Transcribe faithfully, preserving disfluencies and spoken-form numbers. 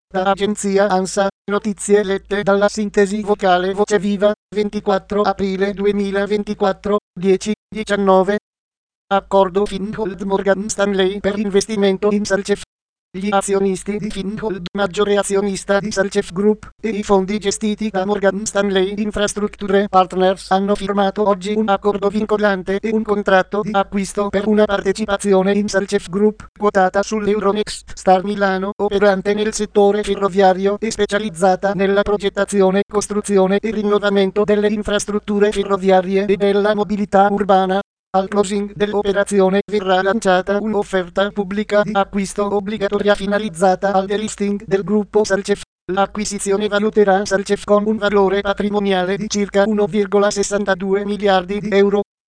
Da agenzia ANSA, notizie lette dalla sintesi vocale Voce Viva, ventiquattro aprile duemilaventiquattro, dieci diciannove. Accordo Feingold Morgan Stanley per investimento in Salcef. Gli azionisti di Feingold, maggiore azionista di Salcef Group, e i fondi gestiti da Morgan Stanley Infrastructure Partners hanno firmato oggi un accordo vincolante e un contratto di acquisto per una partecipazione in Salcef Group, quotata sull'Euronext Star Milano, operante nel settore ferroviario e specializzata nella progettazione, costruzione e rinnovamento delle infrastrutture ferroviarie e della mobilità urbana. Al closing dell'operazione verrà lanciata un'offerta pubblica di acquisto obbligatoria finalizzata al delisting del gruppo Salcef. L'acquisizione valuterà Salcef con un valore patrimoniale di circa uno virgola sessantadue miliardi di euro.